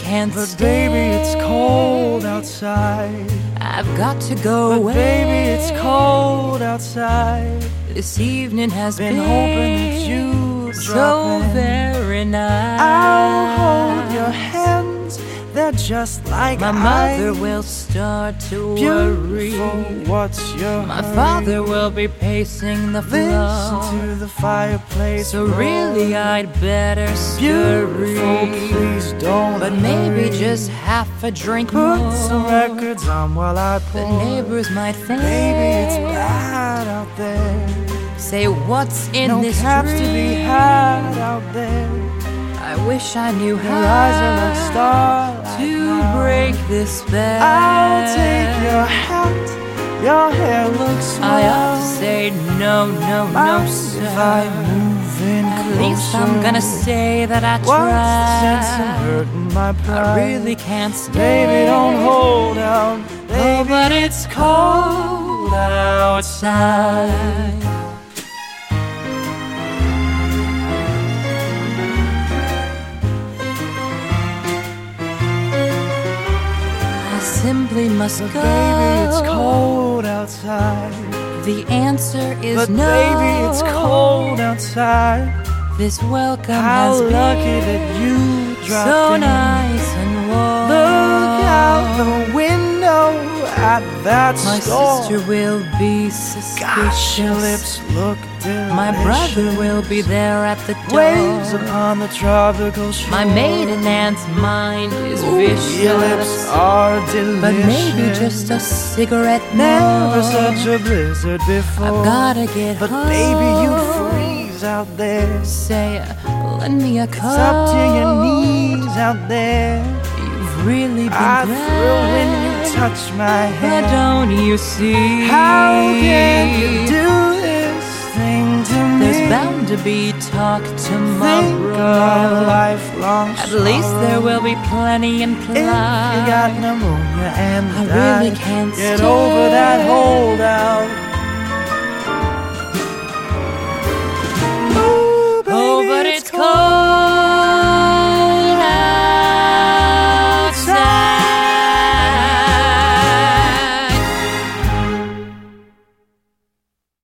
can't but stay. baby, it's cold outside. I've got to go But away. baby, it's cold outside. This evening has Been hoping that you'd so drop in. very nice. I'll hold your hands, they're just like My mother will start to worry. Beautiful, what's your My hurry? father will be pacing the Listen floor. to the fireplace So roar. really I'd better Beautiful, scurry. please don't But maybe hurry. just half a drink Put more. some records on while I pour. The neighbors might think, Baby, it's bad out there. say what's in No this caps to be dream? had out there. I wish I knew Your eyes are like how starlight to now. break this spell. I'll take your hat, your hair looks swell. I ought to say no, no, no, Mind sir. if I move in At closer? least I'm gonna say that I What's the sense in tried. hurting my pride? I really can't stay. Baby, don't hold out. Oh, Baby, but it's cold outside. I simply must but go. baby, it's cold outside. The answer is But no. baby, it's cold outside. This welcome How has lucky been that you dropped so in. nice and warm. Look out the window at that My store. sister will be suspicious. Gosh, your lips look delicious. My brother will be there at the door. Waves upon the tropical shore. My maiden aunt's mind is Ooh, vicious. your lips are delicious. But maybe just a cigarette Never more. such a blizzard before. I've gotta get But home. baby, you'd freeze out there. Say, lend me a cup. It's up to your knees out there. You've really been I grand. thrill when you touch my But hand. don't you see? How can you do this thing to me? There's bound to be talk Think tomorrow. of lifelong At least there sorrow. will be plenty in If you got play. pneumonia and I really died, can't get stay. over that holdout.